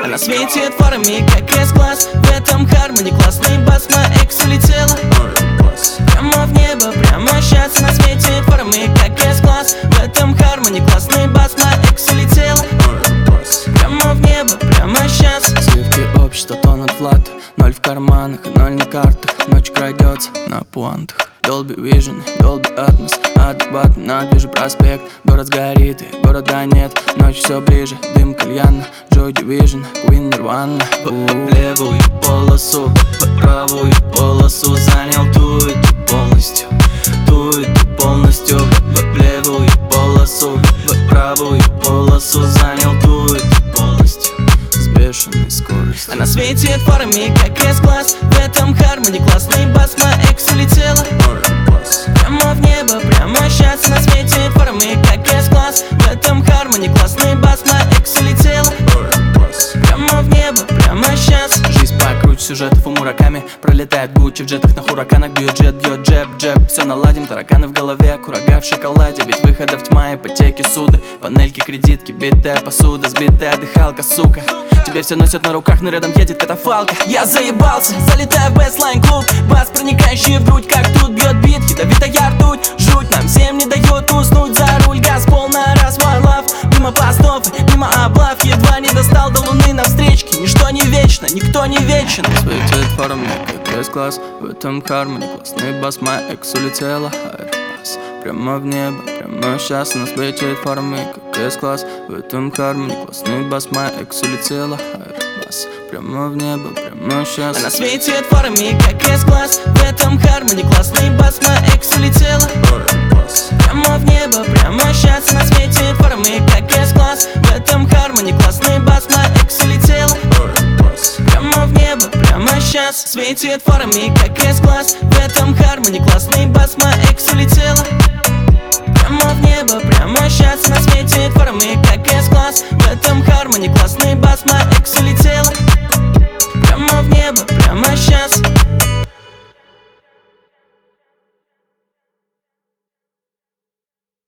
Она светит фарами, как S-класс. В этом Хармони классный бас. Моя экс улетела прямо в небо, прямо сейчас. Она светит фарами, как S-класс. В этом Хармони классный бас. Моя экс улетела прямо в небо, прямо сейчас. Сливки общества тонут в латах, 0 в карманах и 0 на картах. Ночь крадется на пуантах. Dolby Vision, Dolby Atmos, адекватно на движу проспект. Город сгорит и города нет, ночь все ближе, дым кальяна. Joy Division, Queen Nirvana. В левую полосу, в правую полосу занял тует полностью, тует полностью. В левую полосу, в правую полосу занял тует полностью, с бешеной скоростью. Она светит фарами, как S-класс. В этом Хармони классный бас. Моя экс улетела прямо в небо, прямо сейчас. Она светит фарами, как S-класс. В этом Хармони классный бас. Моя экс улетела прямо в небо, прямо сейчас. Жизнь покруче сюжетов у Мураками. Пролетает Гуччи в джетах на хураканах. Бьет джет, бьет джеб, джеб. Все наладим, тараканы в голове, курага в шоколаде. Ведь выходов тьма, ипотеки, суды, панельки, кредитки, битая посуда, сбитая дыхалка, сука. Теперь все носят на руках, но рядом едет катафалка. Я заебался, залетаю в бейслайн клуб. Бас, проникающий в грудь, как тут бьет бит. Ядовитая ртуть, жуть нам всем не дает уснуть. За руль газ пол на раз, one love. Мимо постов, мимо облав. Едва не достал до луны на встречке. Ничто не вечно, никто не вечен. Светит фарами, как S-класс. В этом Хармони классный бас. Моя экс улетела, аэробас. Прямо в небо, прямо сейчас. Она светит фарами, как S-класс. В этом Хармони классный бас. Моя экс улетела, аэробас. Прямо в небо, прямо сейчас. Она светит фарами, как S-класс. В этом Хармони классный бас. Моя экс улетела прямо в небо, прямо сейчас. Она светит фарами, как S-класс. В этом Хармони классный бас. Моя экс улетела прямо в небо, прямо сейчас. Светит фарами, как S-класс. В этом Хармони классный бас. Моя экс улетела прямо в небо, прямо сейчас. Она светит фарами, как S-класс. В этом Хармони классный бас. Моя экс улетела прямо в небо, прямо сейчас.